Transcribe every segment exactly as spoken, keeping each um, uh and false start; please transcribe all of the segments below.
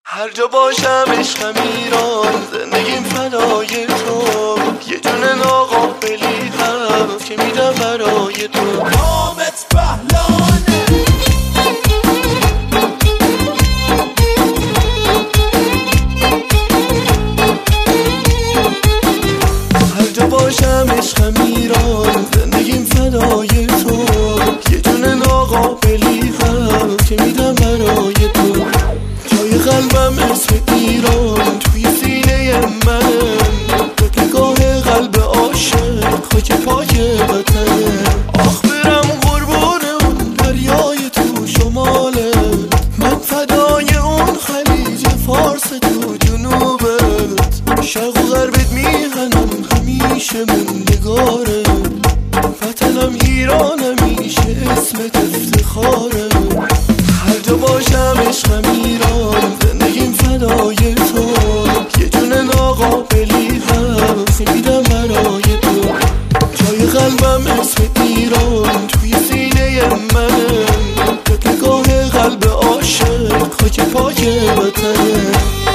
هر جا باشم عشقم ایران، زندگیم فدای تو. یه جون ناقابلی هست که میدم برای تو. نامت پهلانه هر جا باشم عشقم ایران، زندگیم فدای تو. یه جون ناقابلی هست که میدم برای تو. جای قلبم اسم ایران توی سینه من، نگاه قلب عاشق خاک پای وطنه. آخ برم قربون اون دریای تو شماله، من فدای اون خلیج فارس تو جنوبت. شرق و غربت میهنم همیشه موندگاره، وطنم ایران همیشه اسمت افتخاره. هر جا باشم عشقم ایران، زندگیم فدای تو. یه جون ناقابلی هست میدم برای تو. جای قلبم اسم ایران توی سینه من، نگاه قلب عاشق خاک پای وطنه.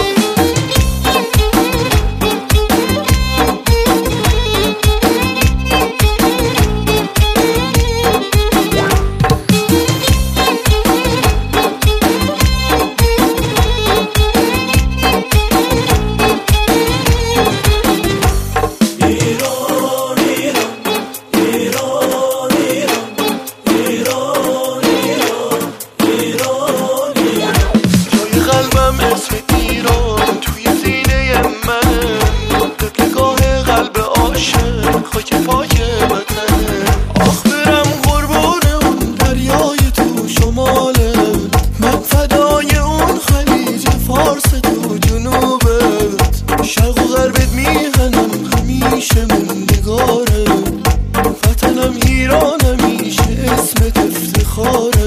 خاک پای وطنه. آخ برم قربون اون دریای تو شماله، من فدای اون خلیج فارس تو جنوبت. شرق و غربت میهنم همیشه موندگاره، وطنم ایران همیشه اسمت افتخاره.